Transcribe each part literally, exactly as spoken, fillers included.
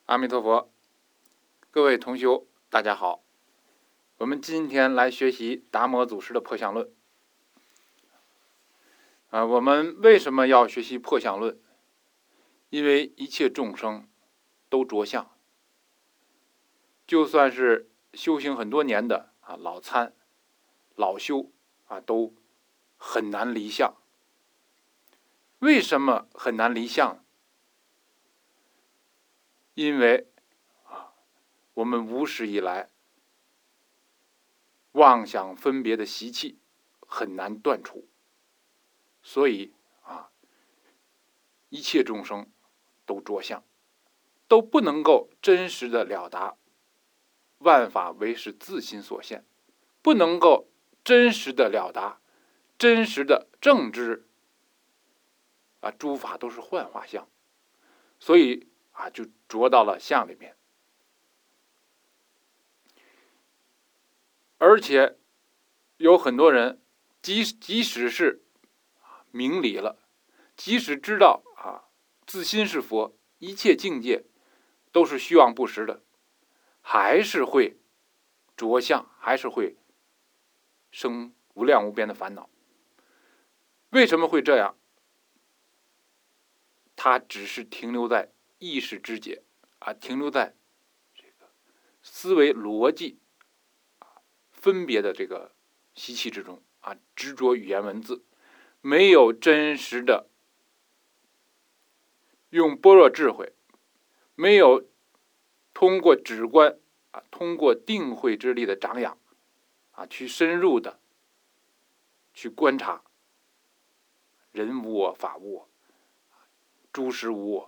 阿弥陀佛，各位同修，大家好。我们今天来学习达摩祖师的破相论。啊，我们为什么要学习破相论？因为一切众生都着相，就算是修行很多年的啊老参、老修啊，都很难离相。为什么很难离相？因为啊，我们无始以来妄想分别的习气很难断除，所以啊，一切众生都着相，都不能够真实的了达万法唯是自心所现，不能够真实的了达真实的正知啊，诸法都是幻化相，所以啊，就着到了相里面。而且有很多人，即即使是明理了，即使知道啊自心是佛，一切境界都是虚妄不实的，还是会着相，还是会生无量无边的烦恼。为什么会这样？它只是停留在意识之界啊，停留在这个思维逻辑分别的这个习气之中啊，执着语言文字，没有真实的用般若智慧，没有通过止观啊，通过定慧之力的长养啊，去深入的去观察人无我，法无我，诸实无我，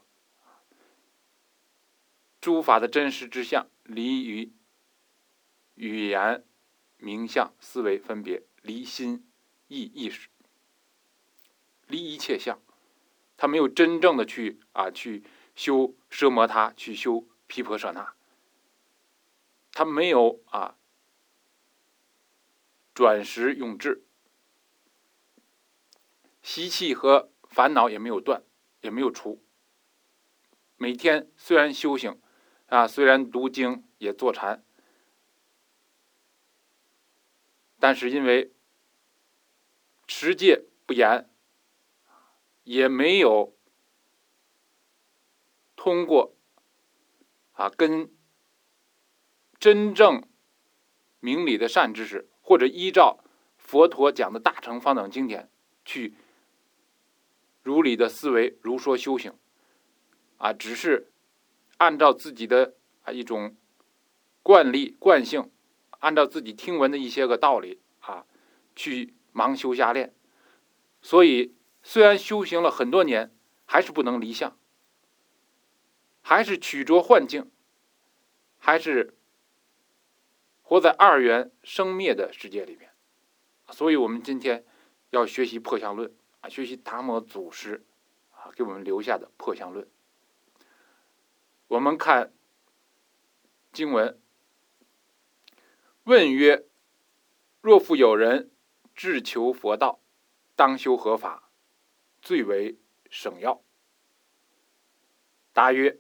诸法的真实之相离于语言名相思维分别，离心意意识，离一切相。他没有真正的去啊去修奢摩他，去修毗婆舍那，他没有啊转识用智，习气和烦恼也没有断，也没有除。每天虽然修行啊，虽然读经也坐禅，但是因为持戒不严，也没有通过啊跟真正明理的善知识，或者依照佛陀讲的大乘方等经典去如理的思维如说修行啊，只是按照自己的啊一种惯例惯性，按照自己听闻的一些个道理啊去盲修瞎练，所以虽然修行了很多年，还是不能离相，还是取着幻境，还是活在二元生灭的世界里面。所以我们今天要学习破相论啊，学习达摩祖师啊给我们留下的破相论。我们看经文，问曰：若复有人志求佛道，当修何法，最为省要？答曰：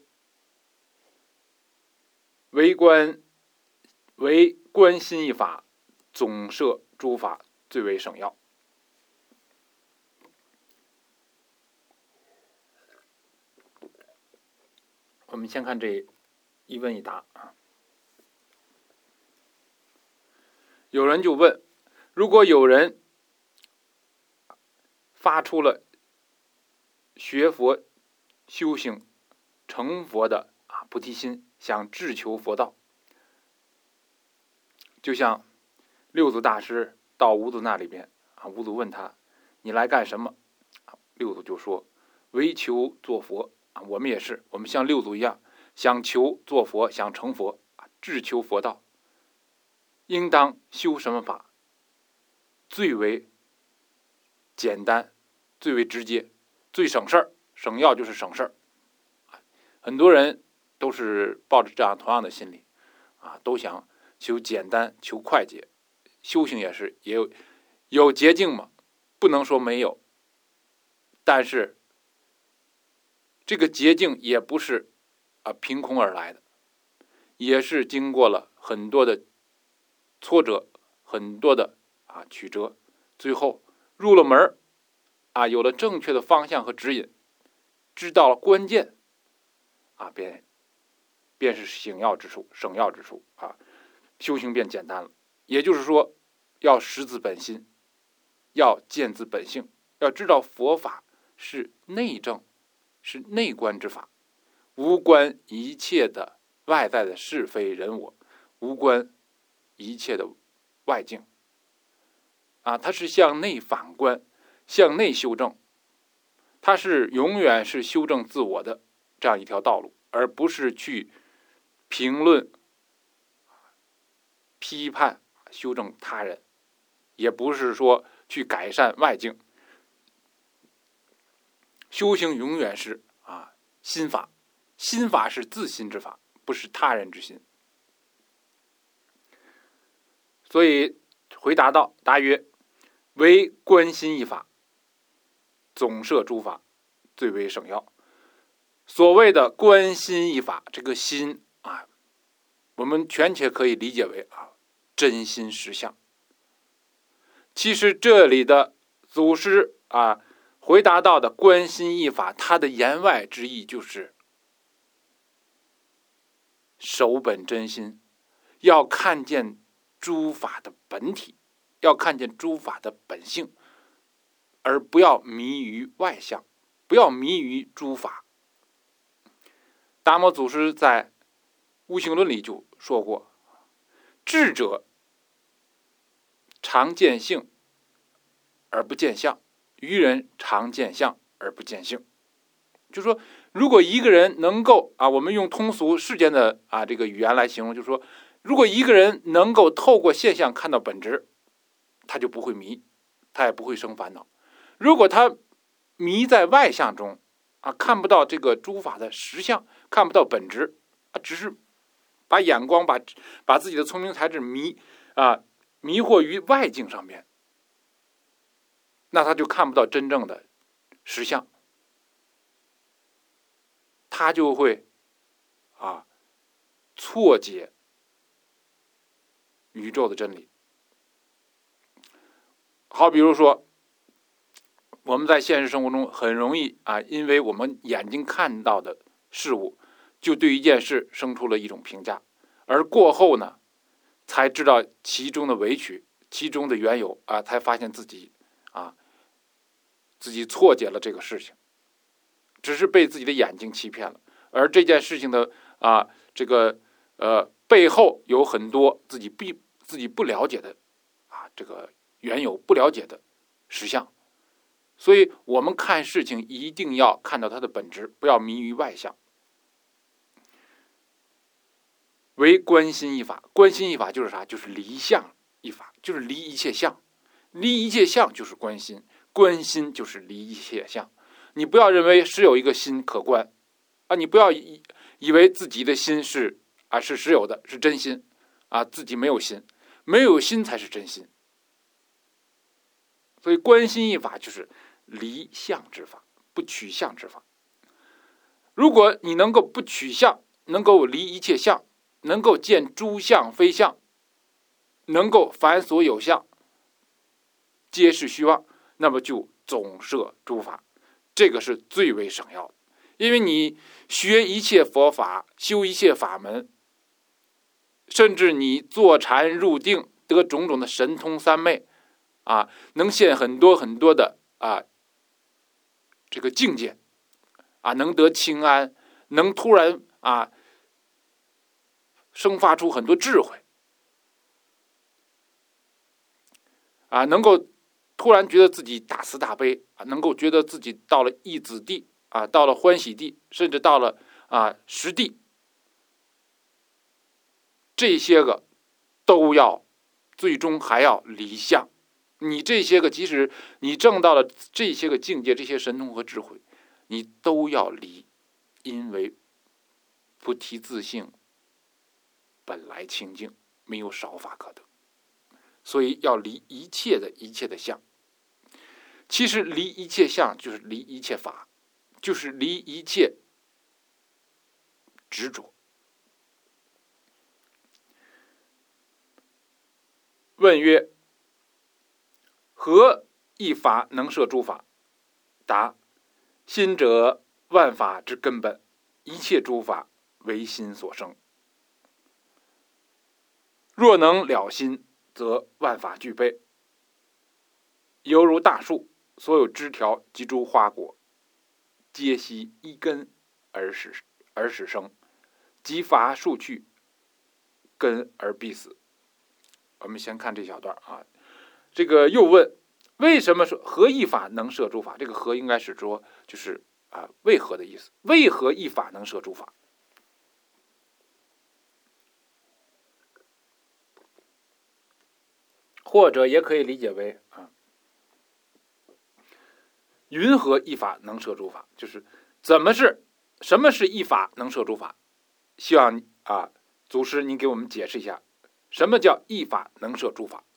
为观为观心一法，总摄诸法，最为省要。我们先看这一问一答啊。有人就问，如果有人发出了学佛修行成佛的啊菩提心，想志求佛道，就像六祖大师到五祖那里边啊，五祖问他，你来干什么？六祖就说，为求做佛啊。我们也是，我们像六祖一样，想求做佛，想成佛，志求佛道，应当修什么法？最为简单，最为直接，最省事儿。省要就是省事儿。很多人都是抱着这样同样的心理啊，都想求简单，求快捷。修行也是，也有有捷径嘛，不能说没有，但是这个捷径也不是啊凭空而来的，也是经过了很多的挫折，很多的啊曲折，最后入了门啊，有了正确的方向和指引，知道了关键啊，便便是省要之处，省要之处啊，修行变简单了。也就是说，要识自本心，要见自本性，要知道佛法是内证，是内观之法，无关一切的外在的是非人我，无关一切的外境啊，它是向内反观，向内修正，它是永远是修正自我的这样一条道路，而不是去评论、批判、修正他人，也不是说去改善外境。修行永远是啊心法，心法是自心之法，不是他人之心。所以回答道：答曰，唯观心一法，总摄诸法，最为省要。所谓的观心一法，这个心啊，我们全且可以理解为啊真心实相。其实这里的祖师啊回答到的观心一法，它的言外之意就是守本真心，要看见诸法的本体，要看见诸法的本性，而不要迷于外相，不要迷于诸法。达摩祖师在悟性论里就说过，智者常见性而不见相，愚人常见相而不见性。就是说，如果一个人能够啊，我们用通俗世间的啊这个语言来形容，就是说，如果一个人能够透过现象看到本质，他就不会迷，他也不会生烦恼。如果他迷在外相中啊，看不到这个诸法的实相，看不到本质啊，只是把眼光把把自己的聪明才智迷啊迷惑于外境上面，那他就看不到真正的实相，他就会啊错解宇宙的真理。好，比如说我们在现实生活中很容易啊，因为我们眼睛看到的事物，就对一件事生出了一种评价，而过后呢，才知道其中的委屈，其中的缘由啊，才发现自己啊，自己错解了这个事情，只是被自己的眼睛欺骗了，而这件事情的啊，这个呃背后有很多自己必自己不了解的啊，这个缘由，不了解的实相。所以我们看事情一定要看到它的本质，不要迷于外相。唯观心一法，观心一法就是啥？就是离相一法，就是离一切相，离一切相就是观心，观心就是离一切相。你不要认为实有一个心可观啊，你不要以以为自己的心是啊是实有的，是真心啊，自己没有心，没有心才是真心。所以观心一法就是离相之法，不取相之法。如果你能够不取相，能够离一切相，能够见诸相非相，能够凡所有相皆是虚妄，那么就总摄诸法，这个是最为省要的。因为你学一切佛法，修一切法门，甚至你坐禅入定，得种种的神通三昧啊，能现很多很多的啊这个境界啊，能得清安，能突然啊生发出很多智慧啊，能够突然觉得自己大慈大悲啊，能够觉得自己到了一子地啊，到了欢喜地，甚至到了啊实地，这些个都要最终还要离相。你这些个即使你证到了这些个境界，这些神通和智慧，你都要离，因为菩提自性本来清净，没有少法可得，所以要离一切的一切的相。其实离一切相就是离一切法，就是离一切执着。问曰：何一法能摄诸法？答：心者，万法之根本，一切诸法为心所生。若能了心，则万法具备。犹如大树，所有枝条及诸花果，皆悉一根而始而始生，即伐树去，根而必死。我们先看这小段啊，这个又问，为什么说何一法能摄诸法？这个何应该是说就是啊为何的意思？为何一法能摄诸法？或者也可以理解为啊，云何一法能摄诸法？就是怎么是什么是一法能摄诸法？希望啊，祖师您给我们解释一下，什么叫一法能摄诸法？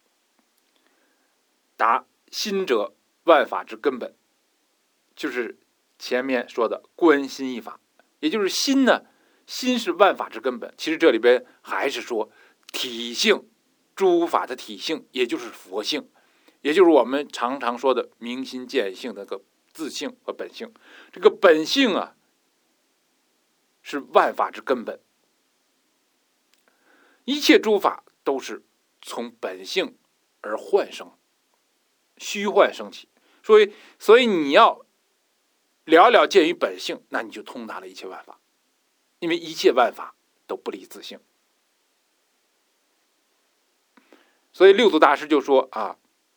答：心者，万法之根本，就是前面说的观心一法，也就是心呢，心是万法之根本。其实这里边还是说体性，诸法的体性，也就是佛性，也就是我们常常说的明心见性的个自性和本性。这个本性啊，是万法之根本，一切诸法都是从本性而幻生，虚幻生起。所以，所以你要了了见于本性，那你就通达了一切万法，因为一切万法都不离自性。所以六祖大师就说啊，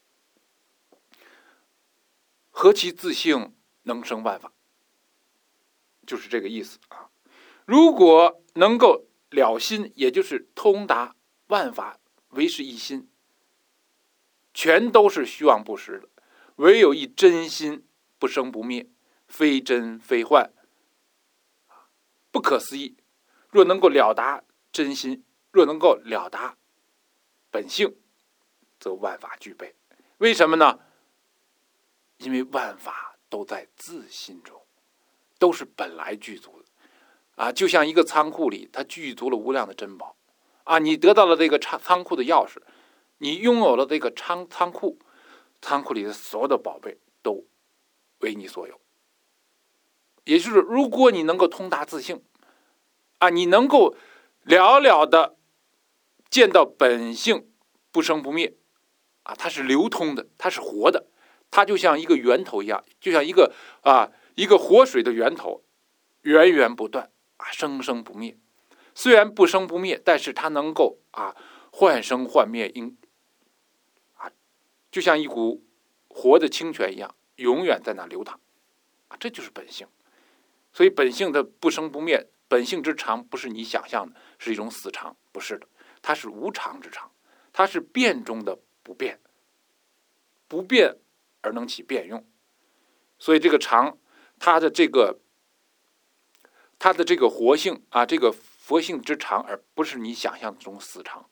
何其自性能生万法，就是这个意思啊。如果能够了心，也就是通达万法唯是一心，全都是虚妄不实的，唯有一真心不生不灭，非真非幻，不可思议。若能够了达真心，若能够了达本性，则万法具备。为什么呢？因为万法都在自心中，都是本来具足的啊，就像一个仓库里，它具足了无量的珍宝啊。你得到了这个仓库的钥匙，你拥有了这个仓仓库，仓库里的所有的宝贝都为你所有。也就是如果你能够通达自性啊，你能够了了的见到本性不生不灭啊，它是流通的，它是活的，它就像一个源头一样，就像一个啊一个活水的源头，源源不断啊，生生不灭。虽然不生不灭，但是它能够啊幻生幻灭，因啊就像一股活的清泉一样，永远在那流淌啊，这就是本性。所以本性的不生不灭，本性之常不是你想象的是一种死常，不是的，它是无常之常，它是变中的不变，不变而能起变用。所以这个常，它的这个它的这个活性啊，这个佛性之常，而不是你想象中死常。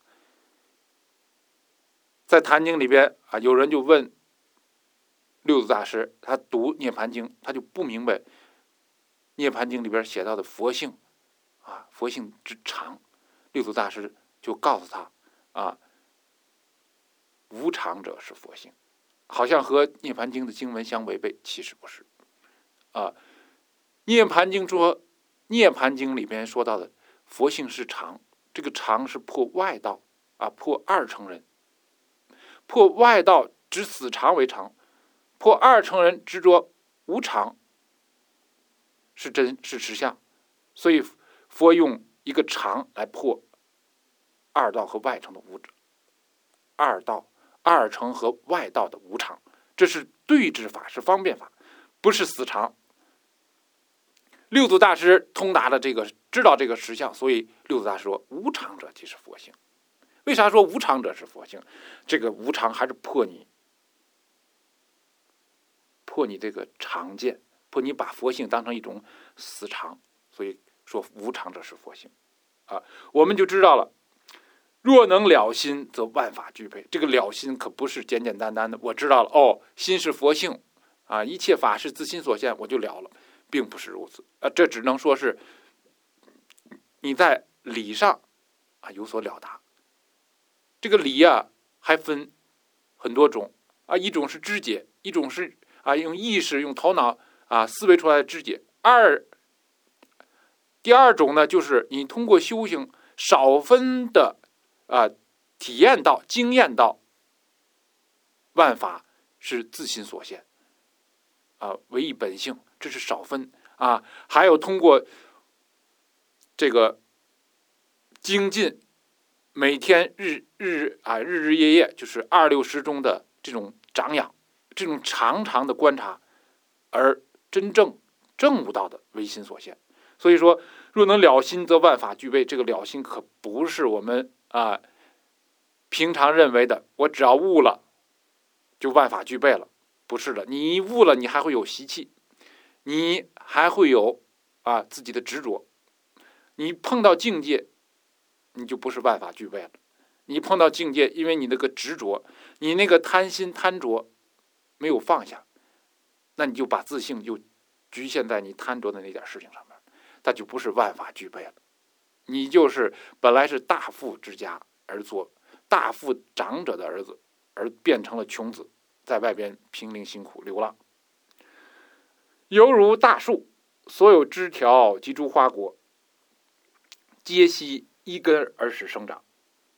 在《坛经》里边啊，有人就问六祖大师，他读《涅盘经》，他就不明白《涅盘经》里边写到的佛性啊，佛性之常。六祖大师就告诉他啊，无常者是佛性，好像和《涅盘经》的经文相违背，其实不是啊。《涅盘经》说，《涅盘经》里边说到的佛性是常，这个常是破外道啊，破二乘人，破外道执死常为常，破二乘人执着无常是真是实相，所以佛用一个常来破二道和外乘的无二道二乘和外道的无常，这是对治法，是方便法，不是死常。六祖大师通达了这个，知道这个实相，所以六祖大师说无常者即是佛性。为啥说无常者是佛性？这个无常还是破你破你这个常见，破你把佛性当成一种死常，所以说无常者是佛性啊。我们就知道了，若能了心，则万法具备。这个了心可不是简简单单的，我知道了哦，心是佛性啊，一切法是自心所现，我就了了，并不是如此啊。这只能说是你在理上啊有所了达。这个理啊还分很多种啊，一种是知解，一种是啊用意识用头脑啊思维出来的知解。二第二种呢，就是你通过修行少分的啊体验到经验到万法是自心所现啊，唯一本性，这是少分啊。还有通过这个精进，每天日日啊日日夜夜，就是二六时中的这种长养，这种长长的观察，而真正证悟到的唯心所现。所以说，若能了心，则万法具备。这个了心可不是我们啊平常认为的，我只要悟了，就万法具备了。不是的，你悟了，你还会有习气，你还会有啊自己的执着。你碰到境界，你就不是万法具备了。你碰到境界，因为你那个执着，你那个贪心贪着没有放下，那你就把自性就局限在你贪着的那点事情上面，它就不是万法具备了。你就是本来是大富之家而做大富长者的儿子，而变成了穷子，在外边贫灵辛苦流浪。犹如大树，所有枝条及诸花果，皆悉依根而使生长。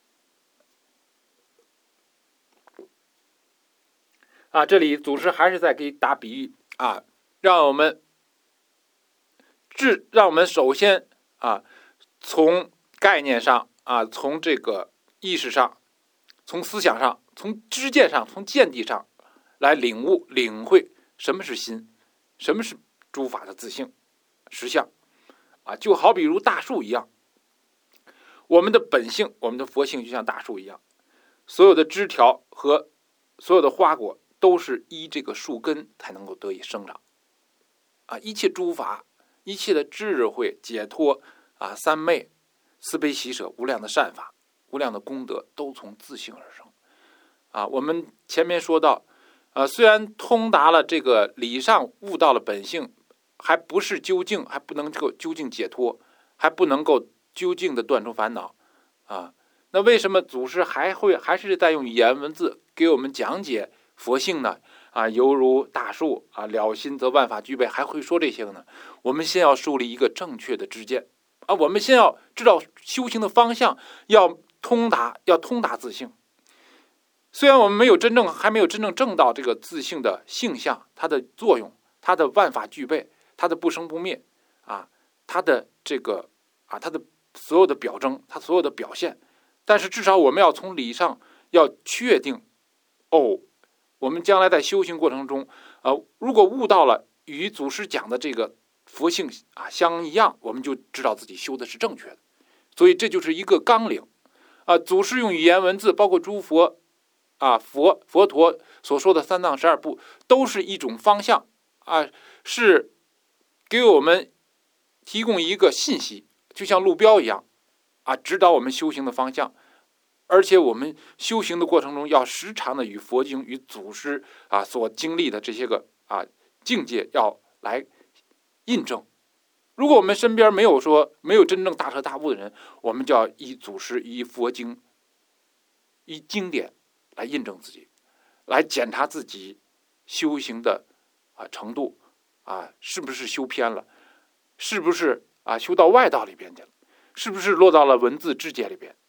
啊，这里祖师还是在给打比喻啊，让我们至让我们首先啊，从概念上啊，从这个意识上，从思想上，从知见上，从见地上来领悟领会什么是心，什么是诸法的自性实相啊，就好比如大树一样，我们的本性，我们的佛性就像大树一样，所有的枝条和所有的花果都是依这个树根才能够得以生长啊！一切诸法，一切的智慧解脱啊，三昧、慈悲喜舍、无量的善法、无量的功德，都从自性而生啊！我们前面说到，啊，虽然通达了这个理上，悟到了本性，还不是究竟，还不能够究竟解脱，还不能够究竟的断除烦恼啊！那为什么祖师还会还是在用语言文字给我们讲解佛性呢？啊，犹如大树啊，了心则万法具备，还会说这些呢？我们先要树立一个正确的知见啊，我们先要知道修行的方向，要通达，要通达自性。虽然我们没有真正还没有真正证到这个自性的性相，它的作用，它的万法具备，它的不生不灭啊，它的这个啊，它的所有的表征，它所有的表现，但是至少我们要从理上要确定，哦，我们将来在修行过程中，呃，如果悟到了与祖师讲的这个佛性啊相一样，我们就知道自己修的是正确的。所以这就是一个纲领啊。祖师用语言文字，包括诸佛啊佛佛陀所说的三藏十二部，都是一种方向啊，是给我们提供一个信息，就像路标一样啊，指导我们修行的方向。而且我们修行的过程中，要时常的与佛经、与祖师啊所经历的这些个啊境界要来印证。如果我们身边没有说没有真正大彻大悟的人，我们就要依祖师、依佛经、依经典来印证自己，来检查自己修行的啊程度啊，是不是修偏了，是不是啊修到外道里边去了，是不是落到了文字知解里边。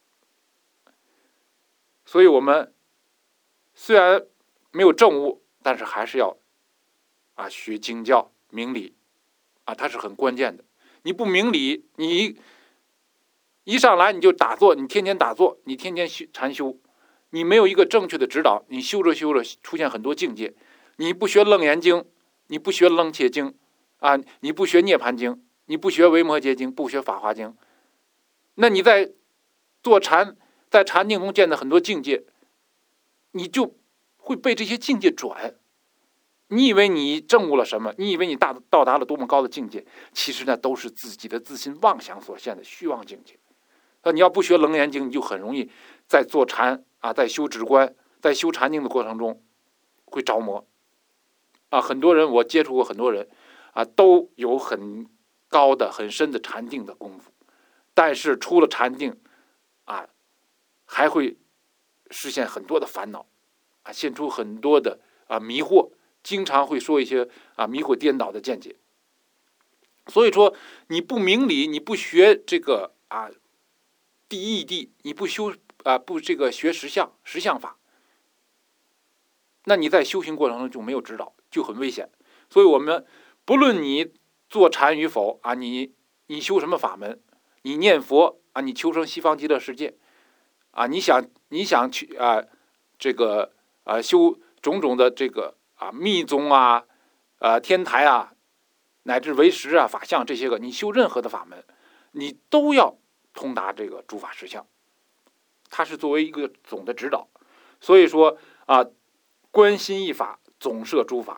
所以我们虽然没有证悟，但是还是要啊学经教明理啊，它是很关键的。你不明理，你一上来你就打坐，你天天打坐，你天天禅修，你没有一个正确的指导，你修着修着出现很多境界。你不学楞严经，你不学楞伽经啊，你不学涅盘经，你不学维摩诘经，不学法华经，那你在坐禅，在禅定中见的很多境界，你就会被这些境界转。你以为你证悟了什么？你以为你大到达了多么高的境界？其实那都是自己的自心妄想所现的虚妄境界。那你要不学楞严经，你就很容易在坐禅啊，在修止观，在修禅定的过程中会着魔啊。很多人我接触过很多人啊，都有很高的很深的禅定的功夫， 但是出了禅定啊，还会实现很多的烦恼啊，现出很多的啊迷惑，经常会说一些啊迷惑颠倒的见解。所以说，你不明理，你不学这个啊第一义谛，你不修啊不这个学实相实相法，那你在修行过程中就没有指导，就很危险。所以我们不论你坐禅与否啊，你你修什么法门，你念佛啊，你求生西方极乐世界啊，你想你想去啊这个啊修种种的这个啊密宗啊啊天台啊乃至唯识啊法相这些个，你修任何的法门，你都要通达这个诸法实相，它是作为一个总的指导。所以说啊，观心一法，总摄诸法。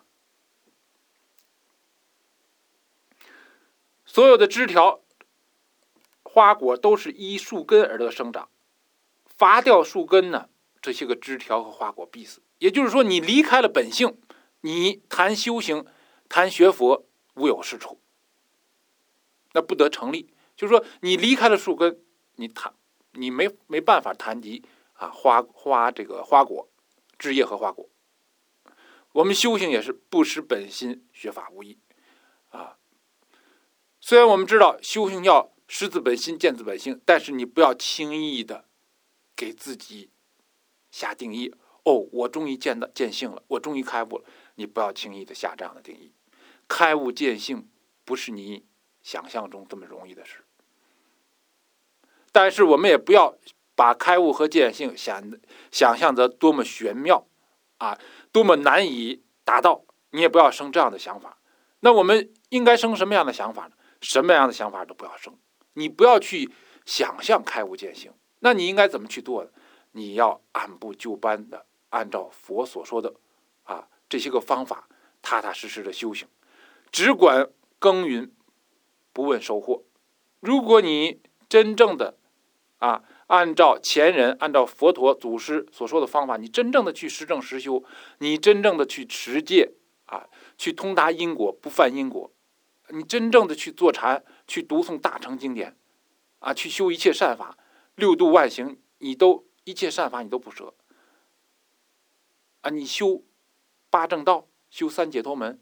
所有的枝条、花果都是依树根而得生长，伐掉树根呢，这些个枝条和花果必死。也就是说，你离开了本性，你谈修行、谈学佛，无有是处，那不得成立。就是说，你离开了树根，你谈你没没办法谈及啊花花这个花果、枝叶和花果。我们修行也是不失本心，学法无益啊。虽然我们知道修行要识自本心，见自本性，但是你不要轻易的给自己下定义。哦，我终于见到见性了，我终于开悟了。你不要轻易的下这样的定义。开悟见性不是你想象中这么容易的事。但是我们也不要把开悟和见性想想象得多么玄妙啊，多么难以达到。你也不要生这样的想法。那我们应该生什么样的想法呢？什么样的想法都不要生。你不要去想象开悟见性，那你应该怎么去做呢？你要按部就班的按照佛所说的啊这些个方法，踏踏实实的修行，只管耕耘，不问收获。如果你真正的啊按照前人、按照佛陀祖师所说的方法，你真正的去实证实修，你真正的去持戒啊，去通达因果，不犯因果，你真正的去坐禅，去读诵大乘经典啊，去修一切善法，六度万行，你都一切善法你都不舍啊！你修八正道，修三解脱门，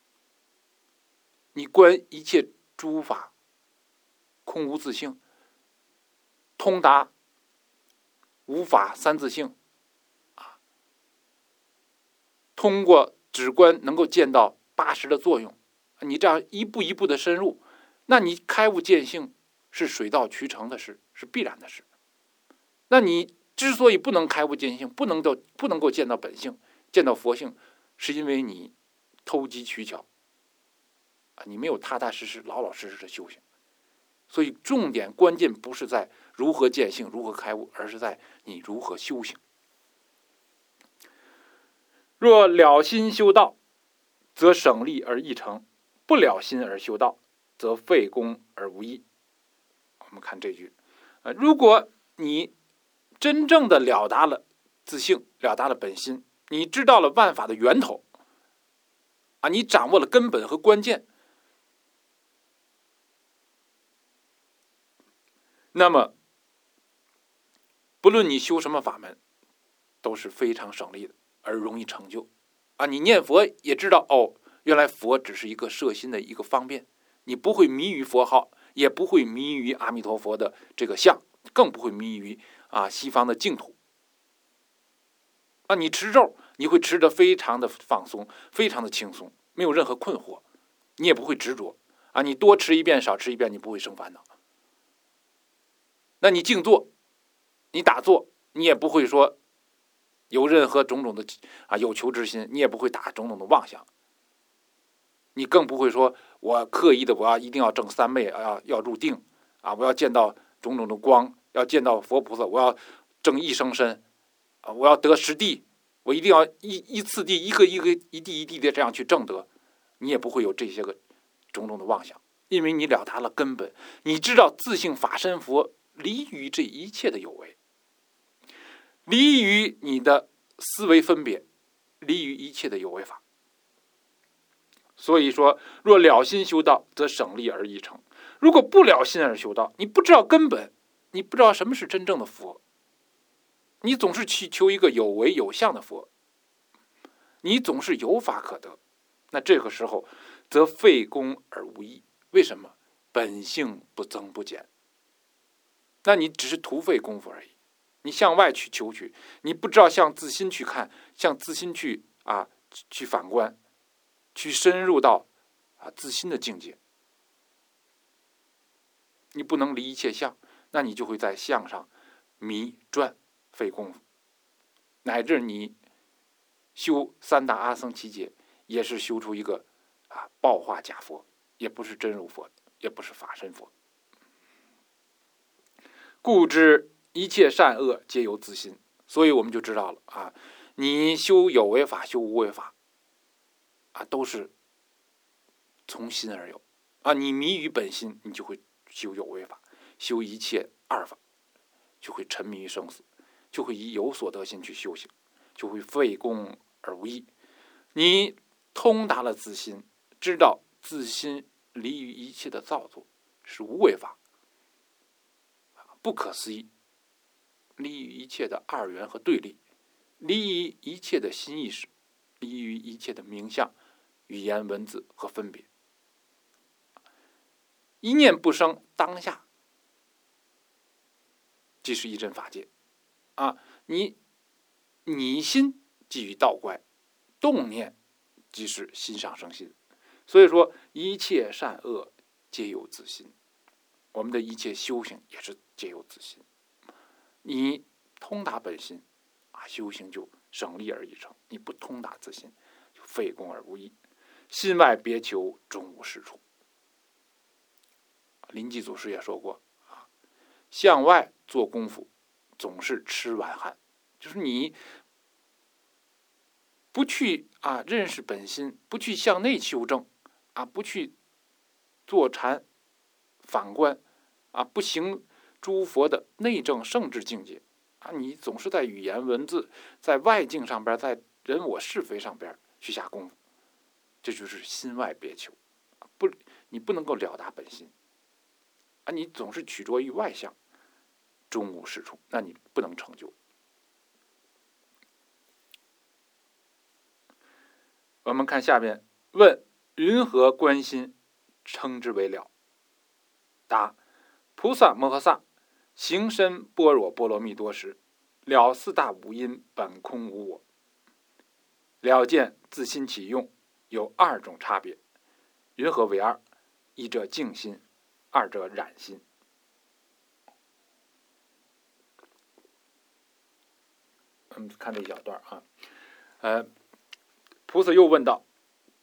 你观一切诸法空无自性，通达无法三自性啊，通过止观能够见到八识的作用，你这样一步一步的深入，那你开悟见性是水到渠成的事，是必然的事。那你之所以不能开悟见性，不能够不能够见到本性，见到佛性，是因为你偷机取巧啊，你没有踏踏实实、老老实实的修行。所以重点关键不是在如何见性、如何开悟，而是在你如何修行。若了心修道，则省力而易成；不了心而修道，则费功而无益。我们看这句，呃，如果你真正的了达了自性，了达了本心，你知道了万法的源头啊，你掌握了根本和关键，那么不论你修什么法门，都是非常省力的，而容易成就啊。你念佛也知道，哦，原来佛只是一个摄心的一个方便，你不会迷于佛号，也不会迷于阿弥陀佛的这个像，更不会迷于啊西方的净土啊。你持咒，你会持得非常的放松，非常的轻松，没有任何困惑，你也不会执着啊。你多持一遍少持一遍，你不会生烦恼。那你静坐，你打坐，你也不会说有任何种种的啊有求之心，你也不会打种种的妄想，你更不会说我刻意的我要一定要正三昧，要要入定啊，我要见到种种的光，要见到佛菩萨，我要正一生身啊，我要得实地，我一定要一一次第一个一个一地一地的这样去证得，你也不会有这些个种种的妄想，因为你了达了根本，你知道自性法身佛离于这一切的有为，离于你的思维分别，离于一切的有为法。 所以说，若了心修道，则省力而易成。如果不了心而修道，你不知道根本，你不知道什么是真正的佛，你总是去求一个有为有相的佛，你总是有法可得，那这个时候则费功而无益。为什么？本性不增不减，那你只是徒费功夫而已。你向外去求取，你不知道向自心去看，向自心去啊去反观，去深入到啊自心的境界。你不能离一切相，那你就会在相上迷转费功夫，乃至你修三大阿僧祇劫，也是修出一个啊报化假佛，也不是真如佛，也不是法身佛。故知一切善恶皆由自心，所以我们就知道了啊，你修有为法，修无为法啊，都是从心而有啊。你迷于本心，你就会修有为法，修一切二法，就会沉迷于生死，就会以有所得心去修行，就会费功而无益。你通达了自心，知道自心离于一切的造作是无为法，不可思议，离于一切的二元和对立，离于一切的心意识，离于一切的名相、语言、文字和分别。一念不生，当下即是一真法界啊！你你心即于道观，动念即是心上生心。所以说，一切善恶皆由自心。我们的一切修行也是皆由自心。你通达本心啊，修行就省力而易成；你不通达自心，就费功而无益。心外别求，终无是处。临济祖师也说过啊，向外做功夫总是吃晚饭，就是你不去啊认识本心，不去向内修正啊，不去坐禅反观啊，不行诸佛的内证圣智境界啊，你总是在语言文字、在外境上边，在人我是非上边去下功夫，这就是心外别求，不，你不能够了达本心啊，你总是取着于外相，终无是处，那你不能成就。我们看下面问：云何观心称之为了？答：菩萨摩诃萨行深般若波罗蜜多时，了四大五阴本空无我，了见自心起用，有二种差别。云何为二？一者净心，二者染心。我们看这一小段啊，呃，菩萨又问道：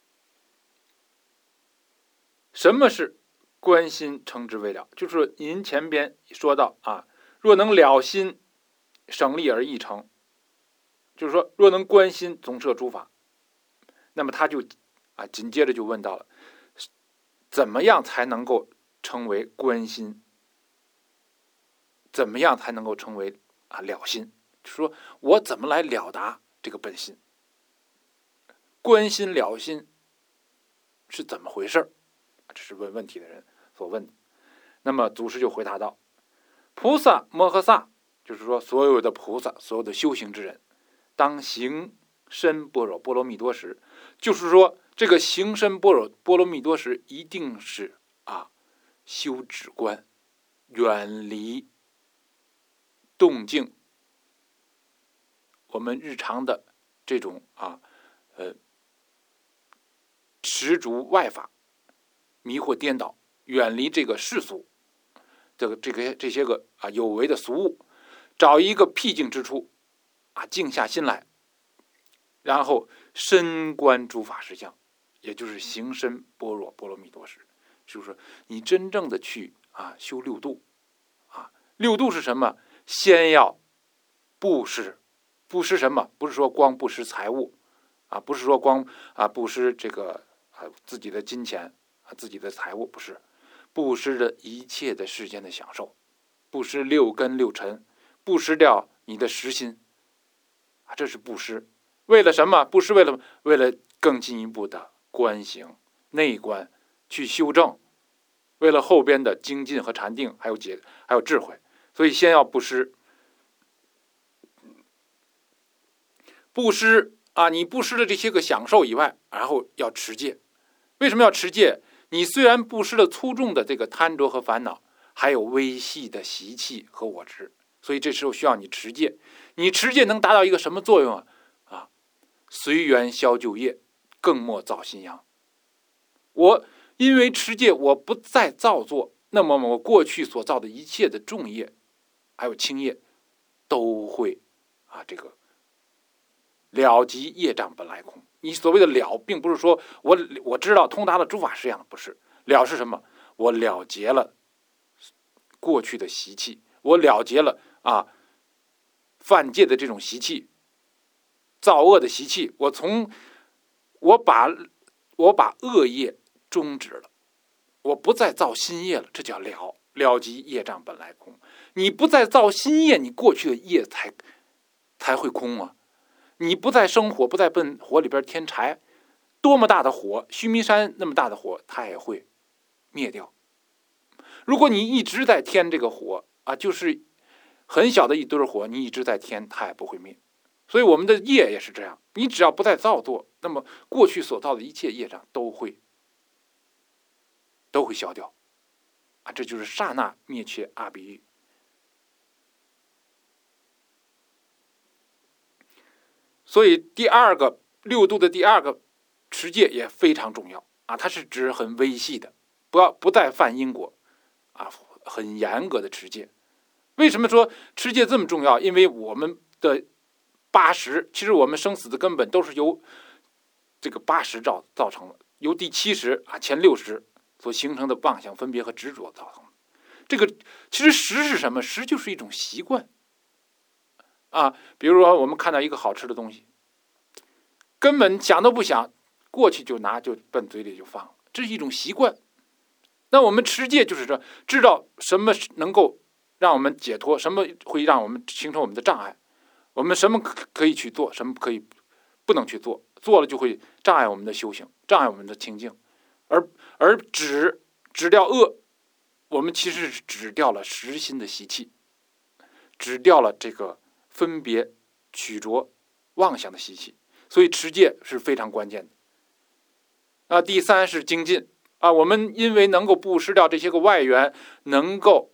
什么是观心称之为了？就是您前边说到啊，若能了心，省力而易成，就是说，若能观心，总摄诸法。那么他就啊，紧接着就问到了，怎么样才能够称为观心？怎么样才能够称为啊了心？就是说我怎么来了达这个本心？观心了心是怎么回事？这是问问题的人所问的。那么祖师就回答道：菩萨摩诃萨，就是说所有的菩萨，所有的修行之人，当行深般若波罗蜜多时，就是说这个行深般若波罗蜜多时，一定是啊修止观，远离动静，我们日常的这种啊呃持足外法，迷惑颠倒，远离这个世俗，这个这个这些个啊有为的俗物，找一个僻静之处啊，静下心来，然后深观诸法实相，也就是行深般若波罗蜜多时，就是你真正的去啊修六度啊。六度是什么？先要布施，布施什么？不是说光布施财物啊，不是说光啊布施这个啊自己的金钱啊自己的财物，不是布施的一切的世间的享受，布施六根六尘，布施掉你的实心啊，这是布施。为了什么？布施为了为了更进一步的观行内观，去修正，为了后边的精进和禅定，还有解，还有智慧。所以先要布施。布施啊，你布施了这些个享受以外，然后要持戒。为什么要持戒？你虽然布施了粗重的这个贪着和烦恼，还有微细的习气和我执，所以这时候需要你持戒。你持戒能达到一个什么作用啊？啊，随缘消旧业，更莫造新殃。我因为持戒，我不再造作，那么我过去所造的一切的重业，还有轻业，都会啊这个了即业障本来空。你所谓的了，并不是说我我知道通达了诸法实相，不是。了是什么？我了结了过去的习气，我了结了啊犯戒的这种习气，造恶的习气。我从我把我把恶业终止了，我不再造新业了，这叫了。了即业障本来空。你不再造新业，你过去的业才才会空啊。你不再生火，不再奔火里边添柴，多么大的火，须弥山那么大的火，它也会灭掉。如果你一直在添这个火啊，就是很小的一堆火，你一直在添，它也不会灭。所以我们的业也是这样，你只要不再造作，那么过去所造的一切业障都会都会消掉啊，这就是刹那灭却阿鼻喻。所以第二个六度的第二个持戒也非常重要啊，它是指很微细的，不要不再犯因果啊，很严格的持戒。为什么说持戒这么重要？因为我们的八识，其实我们生死的根本都是由这个八识造造成的，由第七识啊前六识所形成的妄想分别和执着造成的。这个其实识是什么？识就是一种习惯啊。比如说我们看到一个好吃的东西，根本想都不想，过去就拿就奔嘴里就放了，这是一种习惯。那我们持戒就是说，知道什么能够让我们解脱，什么会让我们形成我们的障碍，我们什么可以去做，什么可以不能去做，做了就会障碍我们的修行，障碍我们的清净。而而止止掉恶，我们其实是止掉了实心的习气，止掉了这个分别取着妄想的习气。所以持戒是非常关键的。啊，第三是精进啊，我们因为能够布施掉这些个外缘，能够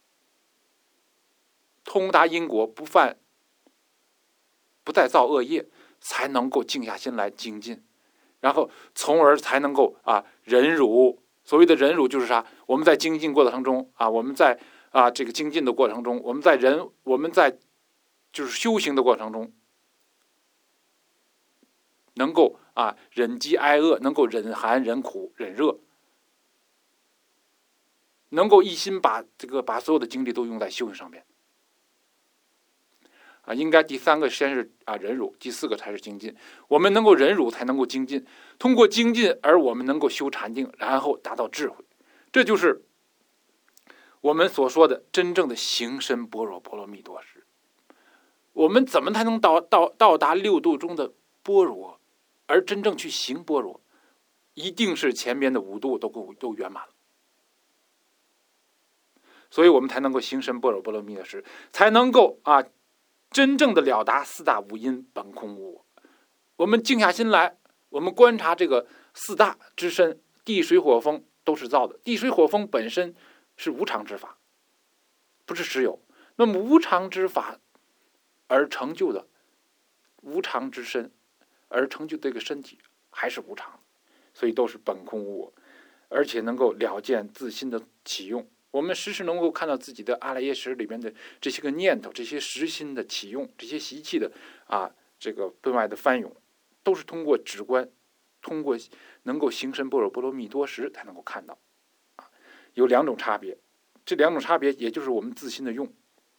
通达因果，不犯不再造恶业，才能够静下心来精进，然后从而才能够啊忍辱。所谓的忍辱就是啥？我们在精进过程中啊，我们在啊这个精进的过程中，我们在忍，我们在就是修行的过程中，能够啊忍饥挨饿，能够忍寒忍苦忍热，能够一心把这个把所有的精力都用在修行上面。啊，应该第三个先是啊忍辱，第四个才是精进。我们能够忍辱，才能够精进。通过精进，而我们能够修禅定，然后达到智慧。这就是我们所说的真正的行深般若波罗蜜多时。我们怎么才能到到到达六度中的般若，而真正去行般若？一定是前边的五度都够都圆满了。所以我们才能够行深般若波罗蜜多时，才能够啊。真正的了达四大无因本空无我。我们静下心来，我们观察这个四大之身，地水火风都是造的。地水火风本身是无常之法，不是实有。那么无常之法而成就的无常之身，而成就这个身体还是无常，所以都是本空无我，而且能够了见自心的起用。我们时时能够看到自己的阿赖耶识里面的这些个念头，这些实心的起用，这些习气的啊，这个分外的翻涌，都是通过止观，通过能够行深般若波罗蜜多时才能够看到。啊，有两种差别，这两种差别也就是我们自心的用。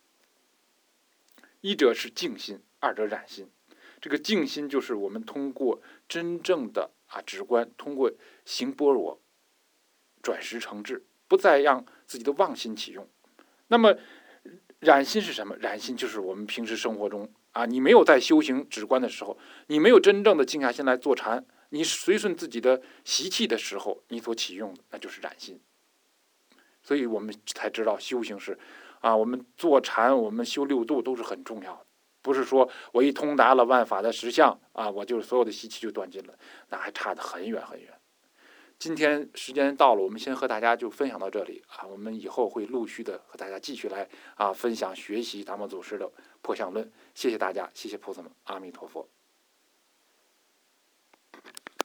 一者是静心，二者染心。这个静心就是我们通过真正的啊止观，通过行般若，转识成智。不再让自己的妄心起用。那么染心是什么？染心就是我们平时生活中啊，你没有在修行止观的时候，你没有真正的静下心来坐禅你随顺自己的习气的时候，你所启用的那就是染心。所以我们才知道修行是啊，我们坐禅，我们修六度都是很重要的。不是说我一通达了万法的实相啊，我就所有的习气就断尽了，那还差得很远很远。今天时间到了，我们先和大家就分享到这里啊，我们以后会陆续的和大家继续来啊分享学习达摩祖师的破相论。谢谢大家，谢谢菩萨们，阿弥陀佛。